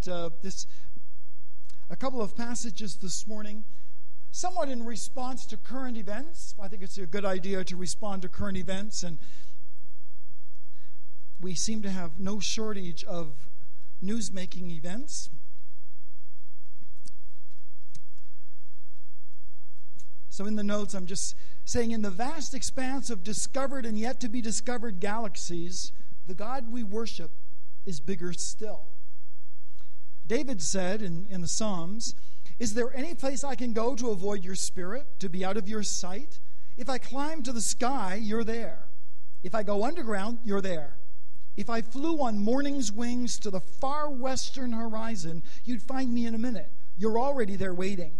a couple of passages this morning, somewhat in response to current events. I think it's a good idea to respond to current events, and we seem to have no shortage of news-making events. So in the notes, I'm just saying, in the vast expanse of discovered and yet to be discovered galaxies, the God we worship is bigger still. David said in the Psalms, "Is there any place I can go to avoid your spirit, to be out of your sight? If I climb to the sky, you're there. If I go underground, you're there. If I flew on morning's wings to the far western horizon, you'd find me in a minute. You're already there waiting."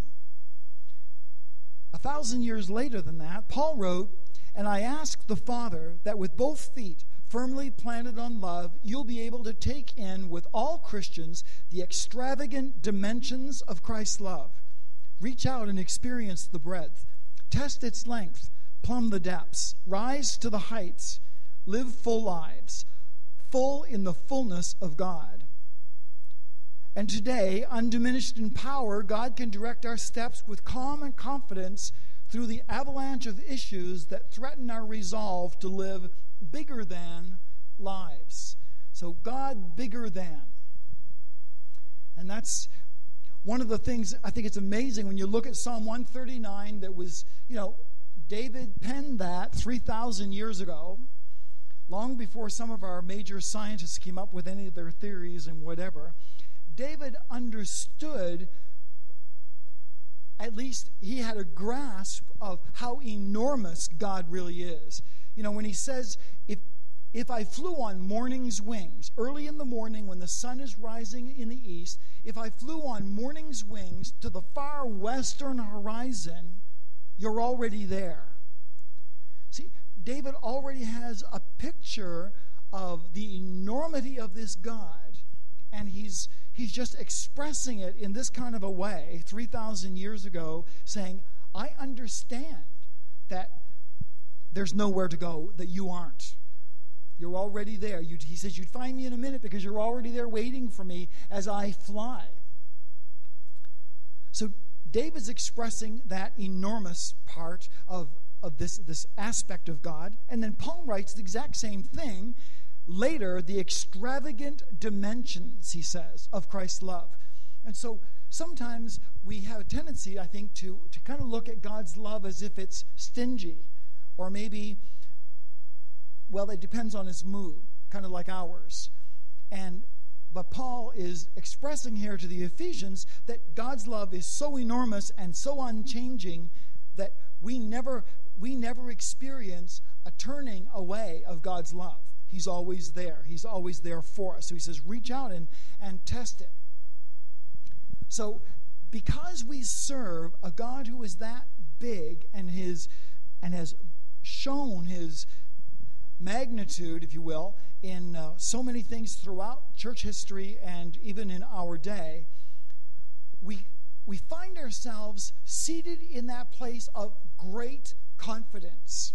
1,000 years later than that, Paul wrote, "And I ask the Father that with both feet firmly planted on love, you'll be able to take in with all Christians the extravagant dimensions of Christ's love. Reach out and experience the breadth. Test its length. Plumb the depths. Rise to the heights. Live full lives, full in the fullness of God." And today, undiminished in power, God can direct our steps with calm and confidence through the avalanche of issues that threaten our resolve to live bigger than lives. So God bigger than. And that's one of the things, I think it's amazing when you look at Psalm 139 that was, David penned that 3,000 years ago, long before some of our major scientists came up with any of their theories and whatever. David understood, at least he had a grasp of how enormous God really is. When he says, if I flew on morning's wings, early in the morning when the sun is rising in the east, if I flew on morning's wings to the far western horizon, you're already there. See, David already has a picture of the enormity of this God, and he's just expressing it in this kind of a way 3,000 years ago, saying, I understand that there's nowhere to go that you aren't. You're already there. He says, you'd find me in a minute because you're already there waiting for me as I fly. So David's expressing that enormous part of this aspect of God. And then Paul writes the exact same thing later, the extravagant dimensions, he says, of Christ's love. And so sometimes we have a tendency, I think, to kind of look at God's love as if it's stingy, or maybe, well, it depends on his mood, kind of like ours. But Paul is expressing here to the Ephesians that God's love is so enormous and so unchanging that we never experience a turning away of God's love. He's always there. He's always there for us. So he says, reach out and test it. So because we serve a God who is that big and has shown his magnitude, if you will, in so many things throughout church history and even in our day, we find ourselves seated in that place of great confidence.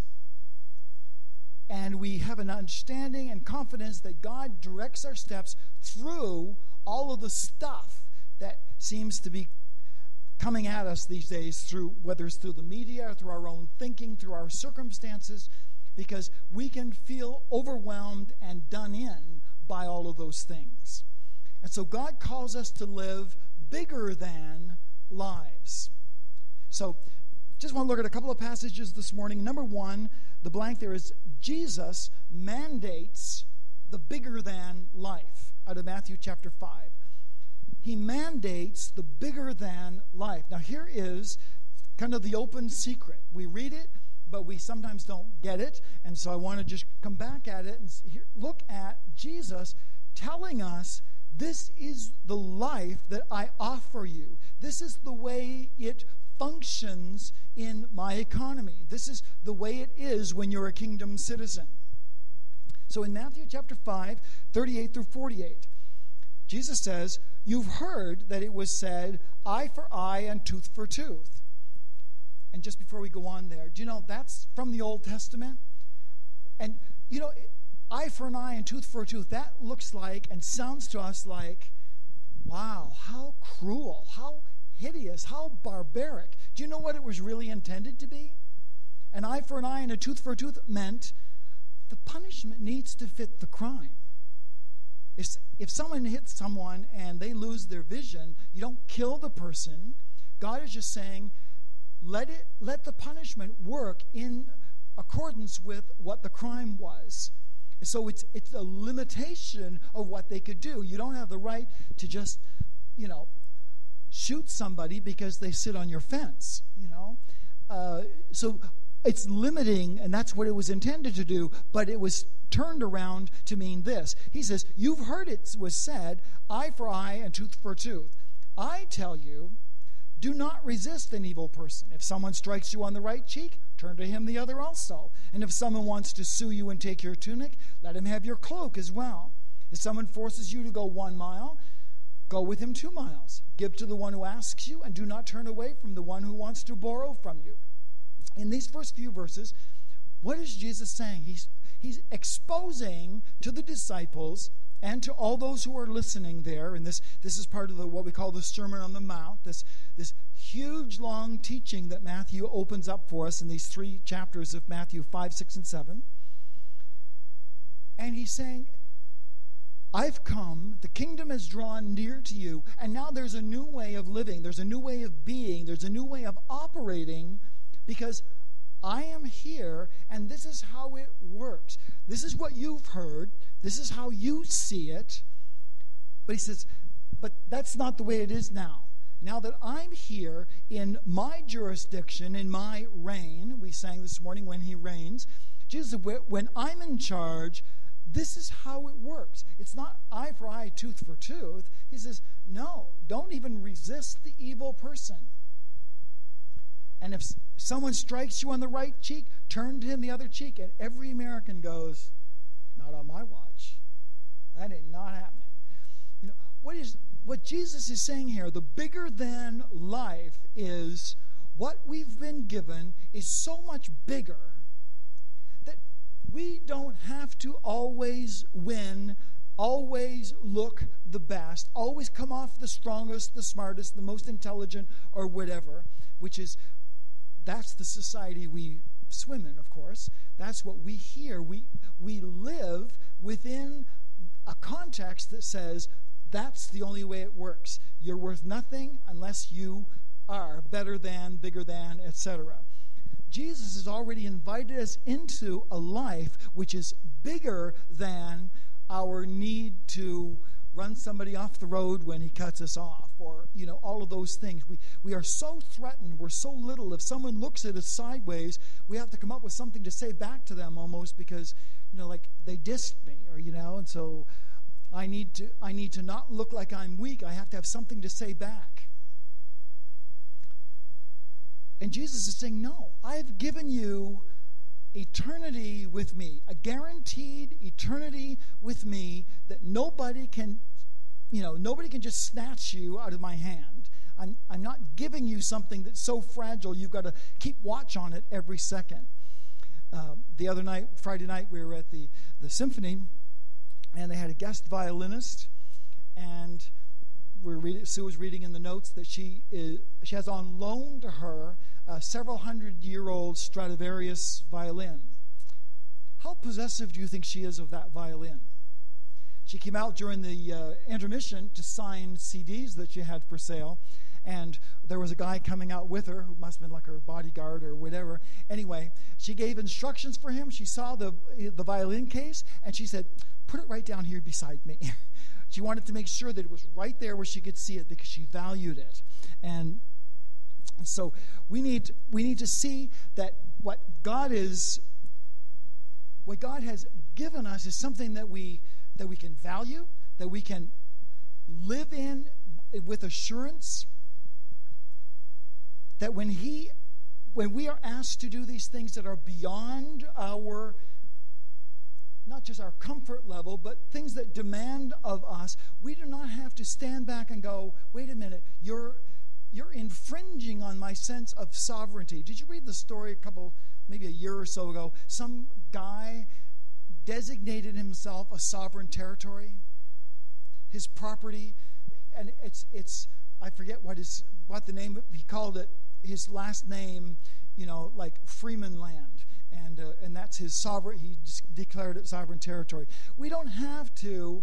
And we have an understanding and confidence that God directs our steps through all of the stuff that seems to be coming at us these days, whether it's through the media, or through our own thinking, through our circumstances, because we can feel overwhelmed and done in by all of those things. And so God calls us to live bigger than lives. So just want to look at a couple of passages this morning. Number one, the blank there is Jesus mandates the bigger than life out of Matthew chapter 5. He mandates the bigger than life. Now here is kind of the open secret. We read it, but we sometimes don't get it. And so I want to just come back at it and look at Jesus telling us, this is the life that I offer you. This is the way it functions in my economy. This is the way it is when you're a kingdom citizen. So in Matthew chapter 5, 38 through 48, Jesus says, you've heard that it was said, eye for eye and tooth for tooth. And just before we go on there, do you know that's from the Old Testament? And you know, eye for an eye and tooth for a tooth, that looks like and sounds to us like wow, how cruel, how hideous, how barbaric. Do you know what it was really intended to be? An eye for an eye and a tooth for a tooth meant the punishment needs to fit the crime. If someone hits someone and they lose their vision, you don't kill the person. God is just saying, let the punishment work in accordance with what the crime was. So it's a limitation of what they could do. You don't have the right to just, shoot somebody because they sit on your fence, So it's limiting, and that's what it was intended to do, but it was turned around to mean this. He says, you've heard it was said, eye for eye and tooth for tooth. I tell you, do not resist an evil person. If someone strikes you on the right cheek, turn to him the other also. And if someone wants to sue you and take your tunic, let him have your cloak as well. If someone forces you to go 1 mile, go with him 2 miles. Give to the one who asks you, and do not turn away from the one who wants to borrow from you. In these first few verses, what is Jesus saying? He's exposing to the disciples and to all those who are listening there, and this is part of what we call the Sermon on the Mount, this huge, long teaching that Matthew opens up for us in these 3 chapters of Matthew 5, 6, and 7. And he's saying, I've come, the kingdom has drawn near to you, and now there's a new way of living, there's a new way of being, there's a new way of operating, because I am here, and this is how it works. This is what you've heard. This is how you see it. But he says, but that's not the way it is now. Now that I'm here in my jurisdiction, in my reign, we sang this morning, when he reigns, Jesus said, when I'm in charge, this is how it works. It's not eye for eye, tooth for tooth. He says, no, don't even resist the evil person. And if someone strikes you on the right cheek, turn to him the other cheek. And every American goes, not on my watch. That ain't not happening. What Jesus is saying here, the bigger than life is what we've been given is so much bigger that we don't have to always win, always look the best, always come off the strongest, the smartest, the most intelligent, or whatever, that's the society we swim in, of course. That's what we hear. We live within a context that says that's the only way it works. You're worth nothing unless you are better than, bigger than, etc. Jesus has already invited us into a life which is bigger than our need to run somebody off the road when he cuts us off, or all of those things. We are so threatened. We're so little. If someone looks at us sideways, we have to come up with something to say back to them, almost because like they dissed me, or and so I need to not look like I'm weak. I have to have something to say back. And Jesus is saying, no, I've given you eternity with me, a guaranteed eternity with me that nobody can just snatch you out of my hand. I'm not giving you something that's so fragile you've got to keep watch on it every second. The other night, Friday night, we were at the symphony, and they had a guest violinist, and Sue was reading in the notes that she has on loan to her a several 100-year-old Stradivarius violin. How possessive do you think she is of that violin? She came out during the intermission to sign CDs that she had for sale, and there was a guy coming out with her who must have been like her bodyguard or whatever. Anyway, she gave instructions for him. She saw the violin case, and she said, put it right down here beside me. She wanted to make sure that it was right there where she could see it because she valued it. And so we need to see that what God has given us is something that we can value, that we can live in with assurance, that when we are asked to do these things that are beyond our, not just our comfort level, but things that demand of us, we do not have to stand back and go, wait a minute, you're infringing on my sense of sovereignty. Did you read the story maybe a year or so ago? Some guy designated himself a sovereign territory. His property, and it's I forget what the name, he called it, his last name, like Freeman Land, and that's his sovereign. He declared it sovereign territory. We don't have to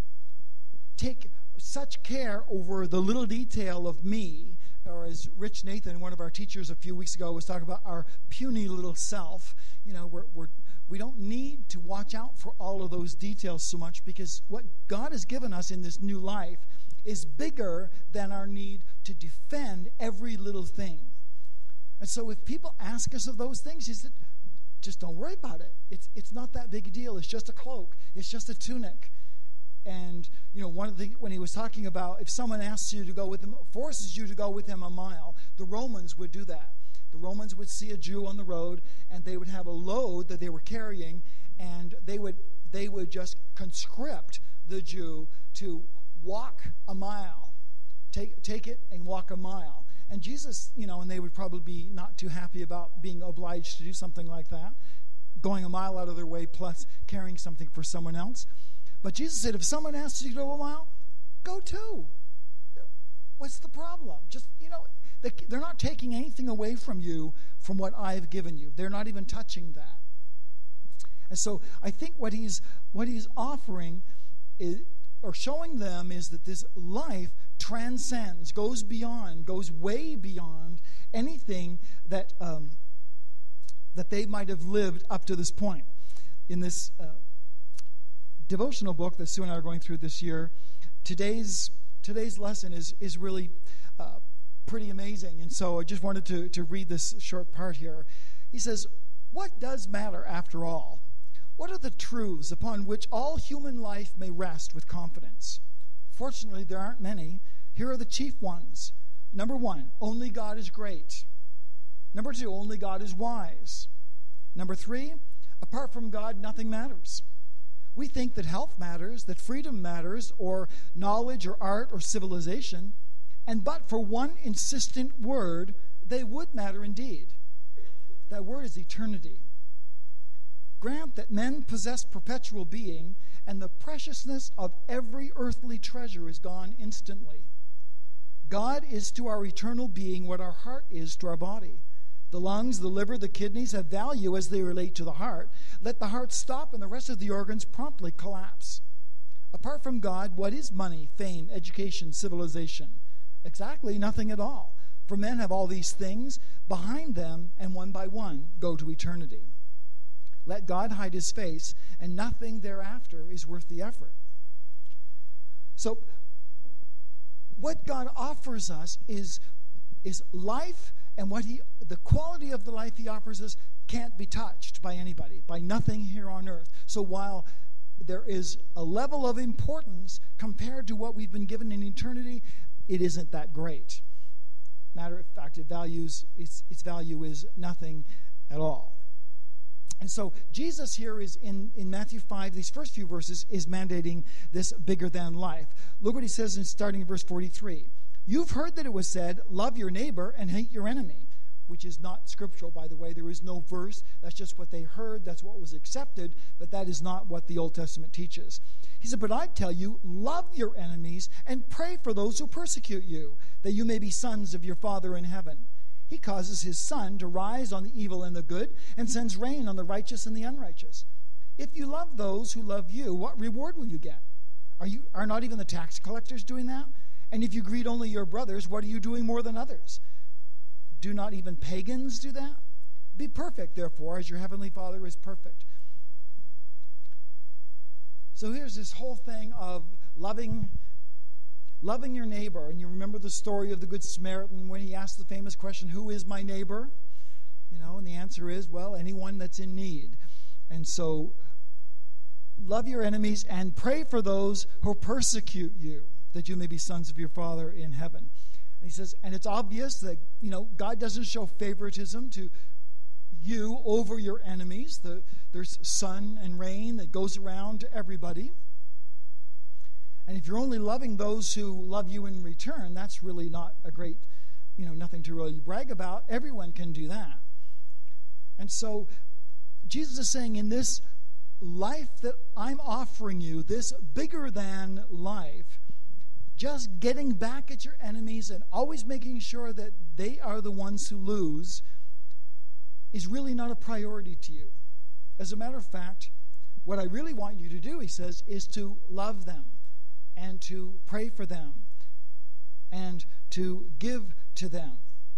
take such care over the little detail of me, or as Rich Nathan, one of our teachers a few weeks ago, was talking about our puny little self. We don't need to watch out for all of those details so much, because what God has given us in this new life is bigger than our need to defend every little thing. And so if people ask us of those things, he said, just don't worry about it. It's not that big a deal. It's just a cloak. It's just a tunic. And, one of the when he was talking about if someone asks you to go with him, forces you to go with him a mile, the Romans would do that. The Romans would see a Jew on the road, and they would have a load that they were carrying, and they would just conscript the Jew to walk a mile. Take it and walk a mile. And Jesus, and they would probably be not too happy about being obliged to do something like that, going a mile out of their way plus carrying something for someone else. But Jesus said, if someone asks you to go a mile, go two. What's the problem? Just, they're not taking anything away from you from what I've given you. They're not even touching that. And so I think what he's offering is, or showing them, is that this life transcends, goes way beyond anything that they might have lived up to this point. In this devotional book that Sue and I are going through this year, today's lesson is really pretty amazing. And so I just wanted to read this short part here. He says, what does matter after all? What are the truths upon which all human life may rest with confidence? Fortunately, there aren't many. Here are the chief ones. Number 1, only God is great. Number 2, only God is wise. Number 3, apart from God, nothing matters. We think that health matters, that freedom matters, or knowledge or art or civilization, and but for one insistent word, they would matter indeed. That word is eternity. Grant that men possess perpetual being, and the preciousness of every earthly treasure is gone instantly. God is to our eternal being what our heart is to our body. The lungs, the liver, the kidneys have value as they relate to the heart. Let the heart stop and the rest of the organs promptly collapse. Apart from God, what is money, fame, education, civilization? Exactly nothing at all. For men have all these things behind them, and one by one go to eternity. Let God hide his face, and nothing thereafter is worth the effort. So, what God offers us is life, and the quality of the life he offers us can't be touched by anybody, by nothing here on earth. So while there is a level of importance compared to what we've been given in eternity, it isn't that great. Matter of fact, its value is nothing at all. And so Jesus here is in Matthew 5, these first few verses, is mandating this bigger than life. Look what he says starting in verse 43. You've heard that it was said, love your neighbor and hate your enemy, which is not scriptural, by the way. There is no verse. That's just what they heard. That's what was accepted, but that is not what the Old Testament teaches. He said, but I tell you, love your enemies and pray for those who persecute you, that you may be sons of your Father in heaven. He causes his sun to rise on the evil and the good, and sends rain on the righteous and the unrighteous. If you love those who love you, what reward will you get? Are not even the tax collectors doing that? And if you greet only your brothers, what are you doing more than others? Do not even pagans do that? Be perfect, therefore, as your heavenly Father is perfect. So here's this whole thing of loving your neighbor. And you remember the story of the Good Samaritan when he asked the famous question, who is my neighbor? And the answer is, well, anyone that's in need. And so love your enemies and pray for those who persecute you, that you may be sons of your Father in heaven. And he says, and it's obvious that, God doesn't show favoritism to you over your enemies. There's sun and rain that goes around to everybody. And if you're only loving those who love you in return, that's really not a great, nothing to really brag about. Everyone can do that. And so Jesus is saying, in this life that I'm offering you, this bigger than life, just getting back at your enemies and always making sure that they are the ones who lose is really not a priority to you. As a matter of fact, what I really want you to do, he says, is to love them and to pray for them and to give to them.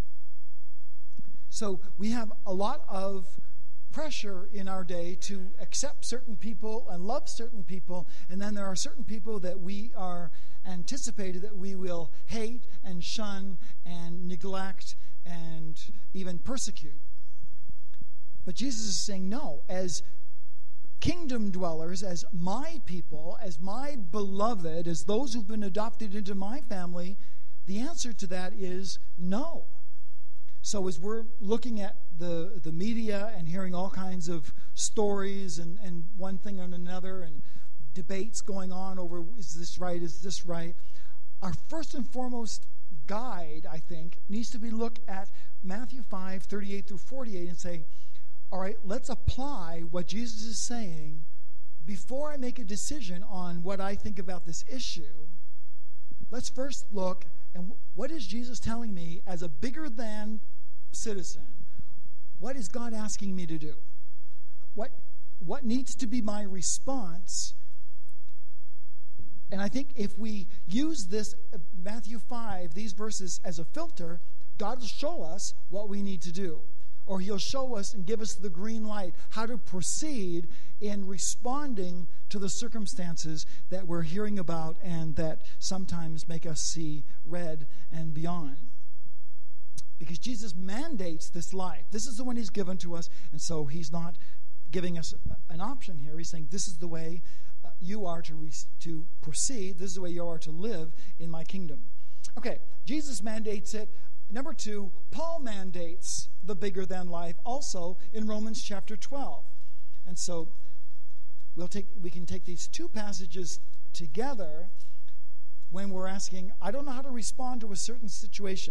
So we have a lot of pressure in our day to accept certain people and love certain people, and then there are certain people that we are anticipated that we will hate and shun and neglect and even persecute. But Jesus is saying, no, as kingdom dwellers, as my people, as my beloved, as those who've been adopted into my family, the answer to that is no. So as we're looking at the media and hearing all kinds of stories and one thing and another and debates going on over is this right, our first and foremost guide, I think, needs to be look at Matthew 5:38 through 48 and say, all right, let's apply what Jesus is saying before I make a decision on what I think about this issue. Let's first look and what is Jesus telling me as a bigger than citizen? What is God asking me to do? What needs to be my response? And I think if we use this Matthew 5, these verses as a filter, God will show us what we need to do. Or he'll show us and give us the green light, how to proceed in responding to the circumstances that we're hearing about and that sometimes make us see red and beyond. Because Jesus mandates this life. This is the one he's given to us, and so he's not giving us an option here. He's saying this is the way you are to proceed. This is the way you are to live in my kingdom. Okay, Jesus mandates it. Number 2, Paul mandates the bigger than life also in Romans chapter 12. And so we can take these two passages together when we're asking, I don't know how to respond to a certain situation.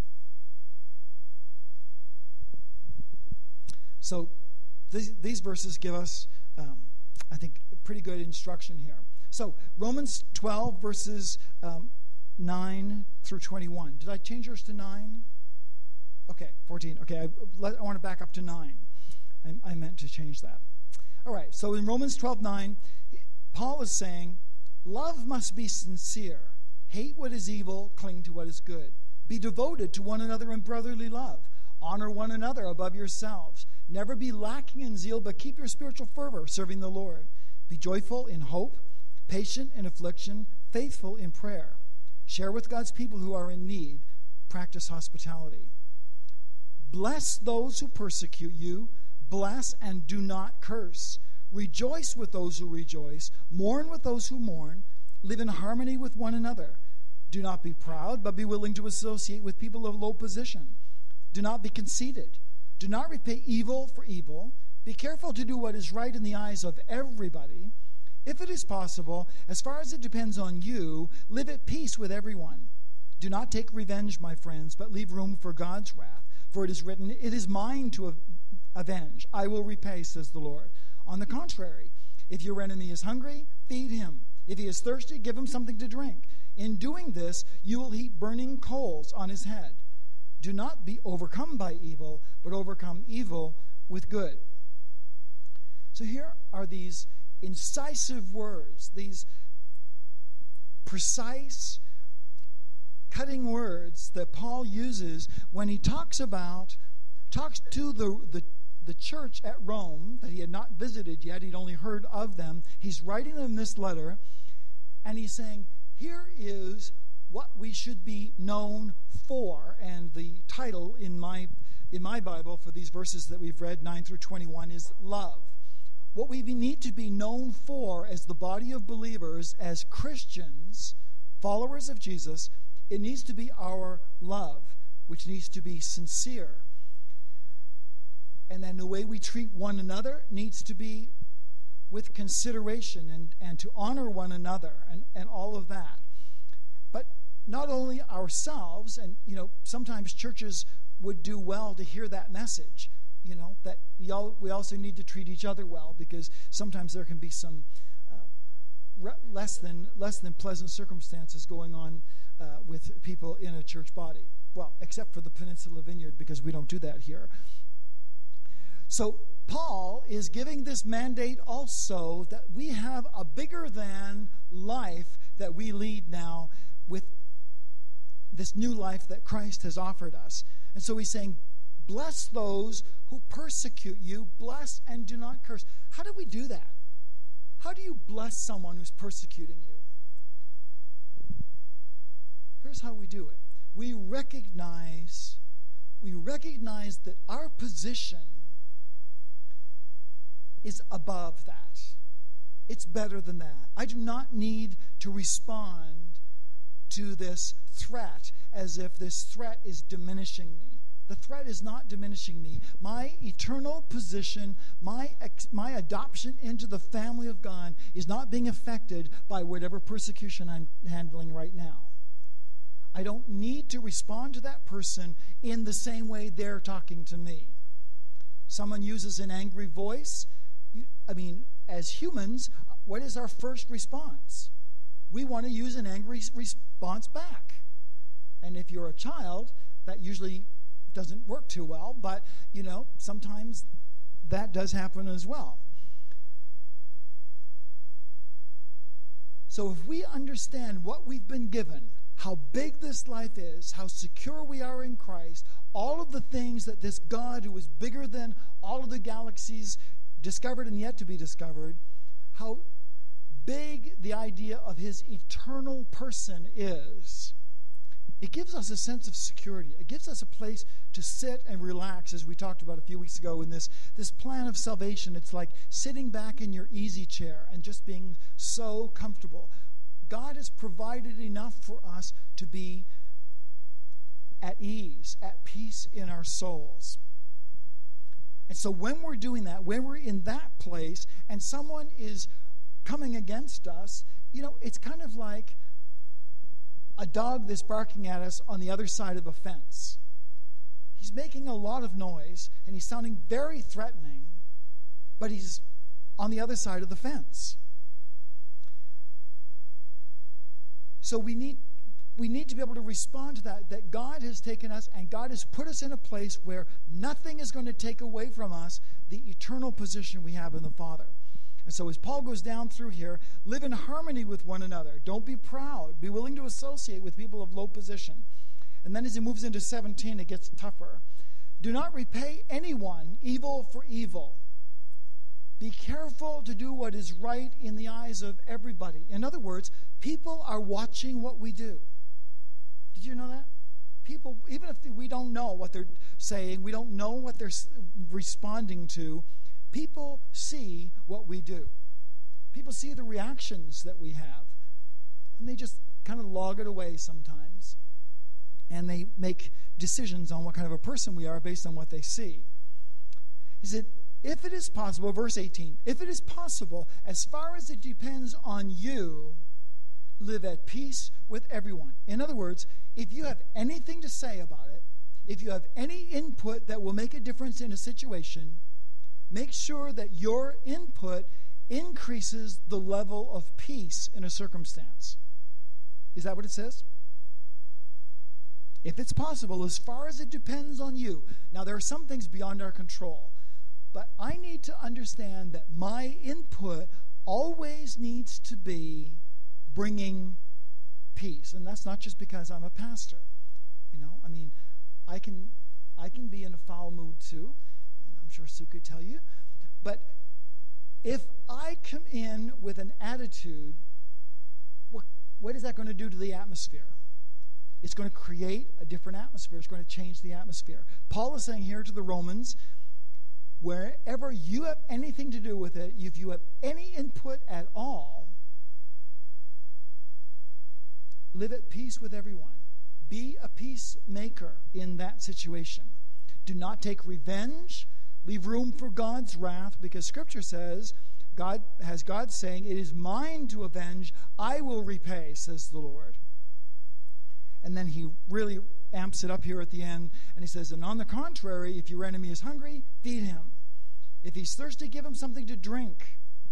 So these verses give us, I think, pretty good instruction here. So Romans 12 verses 9 through 21. Did I change yours to 9? Okay, 14. Okay, I want to back up to 9. I meant to change that. All right, so in Romans 12:9, Paul is saying, love must be sincere. Hate what is evil, cling to what is good. Be devoted to one another in brotherly love. Honor one another above yourselves. Never be lacking in zeal, but keep your spiritual fervor, serving the Lord. Be joyful in hope, patient in affliction, faithful in prayer. Share with God's people who are in need. Practice hospitality. Bless those who persecute you. Bless and do not curse. Rejoice with those who rejoice. Mourn with those who mourn. Live in harmony with one another. Do not be proud, but be willing to associate with people of low position. Do not be conceited. Do not repay evil for evil. Be careful to do what is right in the eyes of everybody. If it is possible, as far as it depends on you, live at peace with everyone. Do not take revenge, my friends, but leave room for God's wrath. For it is written, it is mine to avenge. I will repay, says the Lord. On the contrary, if your enemy is hungry, feed him. If he is thirsty, give him something to drink. In doing this, you will heap burning coals on his head. Do not be overcome by evil, but overcome evil with good. So here are these incisive words, these precise, cutting words that Paul uses when he talks to the church at Rome that he had not visited yet. He'd only heard of them. He's writing them this letter, and he's saying, here is what we should be known for. And the title in my Bible for these verses that we've read, 9 through 21, is love. What we need to be known for as the body of believers, as Christians, followers of Jesus, it needs to be our love, which needs to be sincere. And then the way we treat one another needs to be with consideration and to honor one another and all of that. But not only ourselves, and sometimes churches would do well to hear that message, that we also need to treat each other well, because sometimes there can be some less than pleasant circumstances going on with people in a church body. Well, except for the Peninsula Vineyard, because we don't do that here. So Paul is giving this mandate also that we have a bigger than life that we lead now with this new life that Christ has offered us. And so he's saying, bless those who persecute you, bless and do not curse. How do we do that? How do you bless someone who's persecuting you? Here's how we do it. We recognize that our position is above that. It's better than that. I do not need to respond to this threat as if this threat is diminishing me. The threat is not diminishing me. My eternal position, my adoption into the family of God is not being affected by whatever persecution I'm handling right now. I don't need to respond to that person in the same way they're talking to me. Someone uses an angry voice. As humans, what is our first response? We want to use an angry response back. And if you're a child, that usually doesn't work too well, but, sometimes that does happen as well. So if we understand what we've been given, how big this life is, how secure we are in Christ, all of the things that this God who is bigger than all of the galaxies discovered and yet to be discovered, how big the idea of his eternal person is, it gives us a sense of security. It gives us a place to sit and relax, as we talked about a few weeks ago in this plan of salvation. It's like sitting back in your easy chair and just being so comfortable. God has provided enough for us to be at ease, at peace in our souls. And so when we're doing that, when we're in that place and someone is coming against us, it's kind of like a dog that's barking at us on the other side of a fence. He's making a lot of noise and he's sounding very threatening, but he's on the other side of the fence. So we need to be able to respond to that God has taken us and God has put us in a place where nothing is going to take away from us the eternal position we have in the Father. And so as Paul goes down through here, live in harmony with one another. Don't be proud. Be willing to associate with people of low position. And then as he moves into 17, it gets tougher. Do not repay anyone evil for evil. Be careful to do what is right in the eyes of everybody. In other words, people are watching what we do. Did you know that? People, even if we don't know what they're saying, we don't know what they're responding to, people see what we do. People see the reactions that we have. And they just kind of log it away sometimes. And they make decisions on what kind of a person we are based on what they see. He said, if it is possible, verse 18, if it is possible, as far as it depends on you, live at peace with everyone. In other words, if you have anything to say about it, if you have any input that will make a difference in a situation, make sure that your input increases the level of peace in a circumstance. Is that what it says? If it's possible, as far as it depends on you. Now, there are some things beyond our control, but I need to understand that my input always needs to be bringing peace. And that's not just because I'm a pastor. I can be in a foul mood too, and I'm sure Sue could tell you. But if I come in with an attitude, what is that going to do to the atmosphere? It's going to create a different atmosphere. It's going to change the atmosphere. Paul is saying here to the Romans, wherever you have anything to do with it, if you have any input at all, live at peace with everyone. Be a peacemaker in that situation. Do not take revenge. Leave room for God's wrath, because Scripture says, God saying, it is mine to avenge, I will repay, says the Lord. And then he really amps it up here at the end, and he says, and on the contrary, if your enemy is hungry, feed him. If he's thirsty, give him something to drink.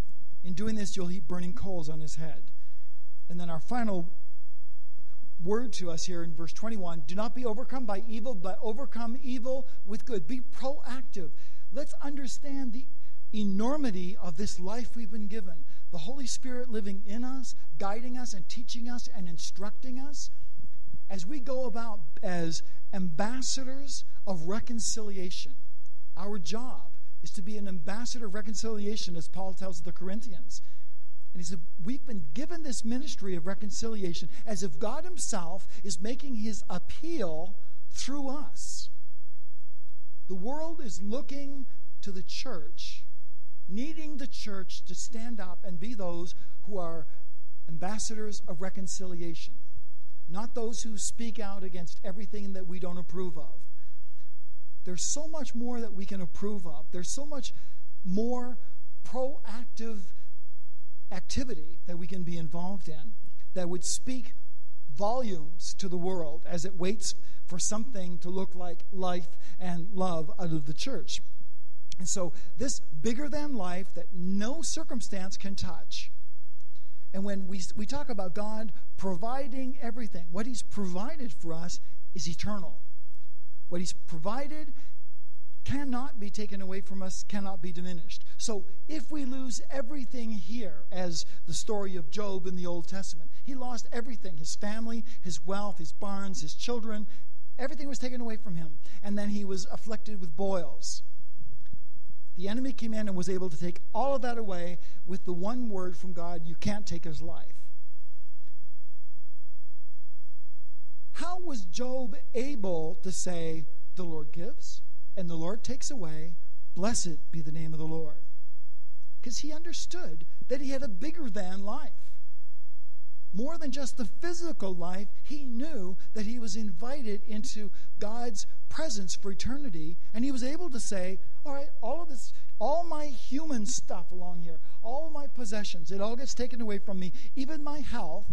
In doing this, you'll heap burning coals on his head. And then our final word to us here in verse 21, do not be overcome by evil, but overcome evil with good. Be proactive. Let's understand the enormity of this life we've been given. The Holy Spirit living in us, guiding us and teaching us and instructing us as we go about as ambassadors of reconciliation. Our job is to be an ambassador of reconciliation, as Paul tells the Corinthians. And he said, we've been given this ministry of reconciliation as if God himself is making his appeal through us. The world is looking to the church, needing the church to stand up and be those who are ambassadors of reconciliation, not those who speak out against everything that we don't approve of. There's so much more that we can approve of. There's so much more proactive activity that we can be involved in that would speak volumes to the world as it waits for something to look like life and love out of the church. And so this bigger than life that no circumstance can touch. And when we talk about God providing everything, what he's provided for us is eternal. What he's provided cannot be taken away from us, cannot be diminished. So if we lose everything here, as the story of Job in the Old Testament, he lost everything, his family, his wealth, his barns, his children, everything was taken away from him. And then he was afflicted with boils. The enemy came in and was able to take all of that away with the one word from God, you can't take his life. How was Job able to say, the Lord gives and the Lord takes away, blessed be the name of the Lord? Because he understood that he had a bigger than life. More than just the physical life, he knew that he was invited into God's presence for eternity, and he was able to say, all right, all of this, all my human stuff along here, all of my possessions, it all gets taken away from me, even my health.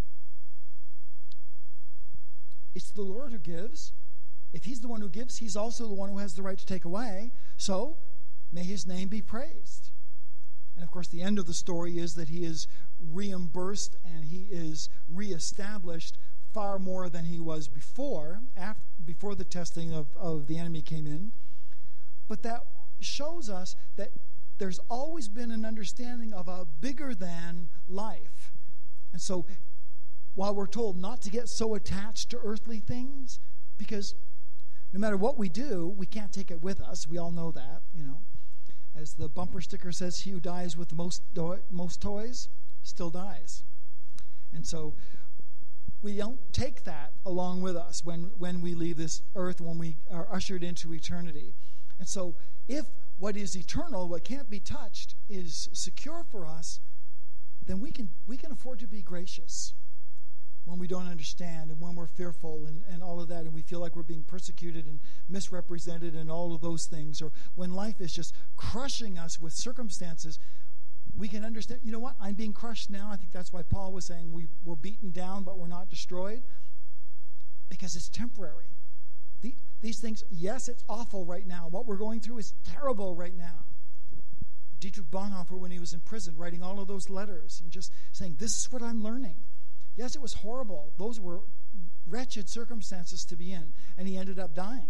It's the Lord who gives. If he's the one who gives, he's also the one who has the right to take away. So, may his name be praised. And of course, the end of the story is that he is reimbursed and he is reestablished far more than he was before the testing of the enemy came in. But that shows us that there's always been an understanding of a bigger than life. And so, while we're told not to get so attached to earthly things, because no matter what we do, we can't take it with us. We all know that, As the bumper sticker says, he who dies with the most toys still dies. And so we don't take that along with us when we leave this earth, when we are ushered into eternity. And so if what is eternal, what can't be touched, is secure for us, then we can afford to be gracious when we don't understand and when we're fearful and all of that, and we feel like we're being persecuted and misrepresented and all of those things, or when life is just crushing us with circumstances, we can understand, you know what, I'm being crushed now. I think that's why Paul was saying we're beaten down, but we're not destroyed, because it's temporary. These things, yes, it's awful right now. What we're going through is terrible right now. Dietrich Bonhoeffer, when he was in prison, writing all of those letters and just saying, this is what I'm learning. Yes, it was horrible. Those were wretched circumstances to be in, and he ended up dying.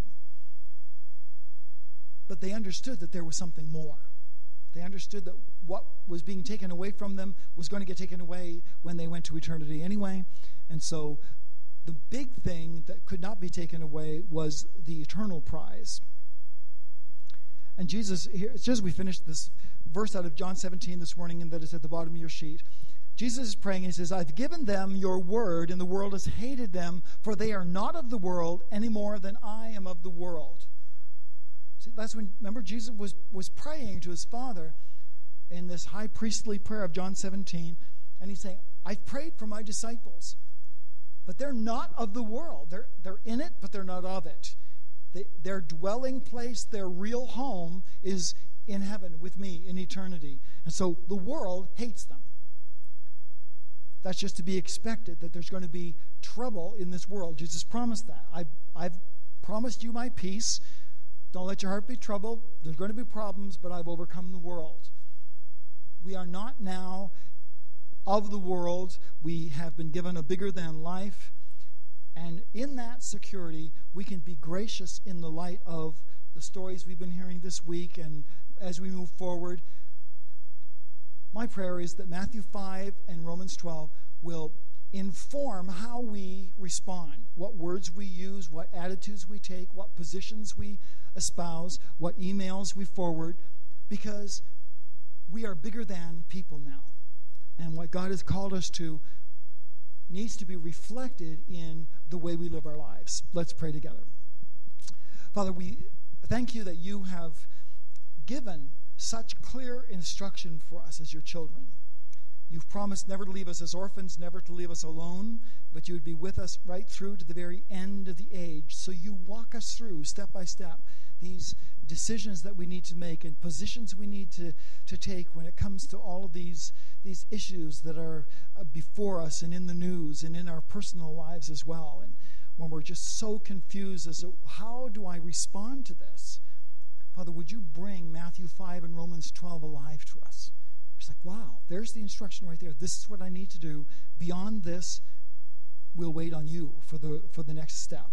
But they understood that there was something more. They understood that what was being taken away from them was going to get taken away when they went to eternity anyway. And so the big thing that could not be taken away was the eternal prize. And Jesus, here, just as we finished this verse out of John 17 this morning, and that is at the bottom of your sheet, Jesus is praying and he says, I've given them your word, and the world has hated them, for they are not of the world any more than I am of the world. See, that's when, remember, Jesus was praying to his Father in this high priestly prayer of John 17, and he's saying, I've prayed for my disciples, but they're not of the world. They're in it, but they're not of it. Their dwelling place, their real home is in heaven with me in eternity. And so the world hates them. That's just to be expected, that there's going to be trouble in this world. Jesus promised that. I've promised you my peace. Don't let your heart be troubled. There's going to be problems, but I've overcome the world. We are not now of the world. We have been given a bigger than life. And in that security, we can be gracious in the light of the stories we've been hearing this week. And as we move forward, my prayer is that Matthew 5 and Romans 12 will inform how we respond, what words we use, what attitudes we take, what positions we espouse, what emails we forward, because we are bigger than people now. And what God has called us to needs to be reflected in the way we live our lives. Let's pray together. Father, we thank you that you have given such clear instruction for us as your children. You've promised never to leave us as orphans, never to leave us alone, but you would be with us right through to the very end of the age. So you walk us through, step by step, these decisions that we need to make and positions we need to take when it comes to all of these issues that are before us and in the news and in our personal lives as well. And when we're just so confused as to how do I respond to this? Father, would you bring Matthew 5 and Romans 12 alive to us? It's like, wow, there's the instruction right there. This is what I need to do. Beyond this, we'll wait on you for the next step.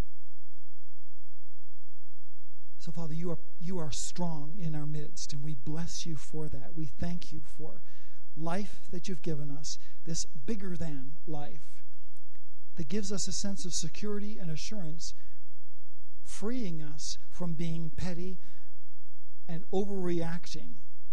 So, Father, you are strong in our midst, and we bless you for that. We thank you for life that you've given us, this bigger than life that gives us a sense of security and assurance, freeing us from being petty and overreacting.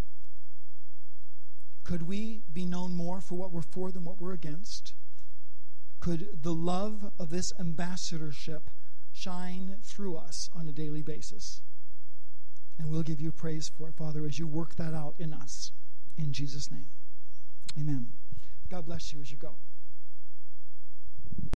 Could we be known more for what we're for than what we're against? Could the love of this ambassadorship shine through us on a daily basis? And we'll give you praise for it, Father, as you work that out in us. In Jesus' name, amen. God bless you as you go.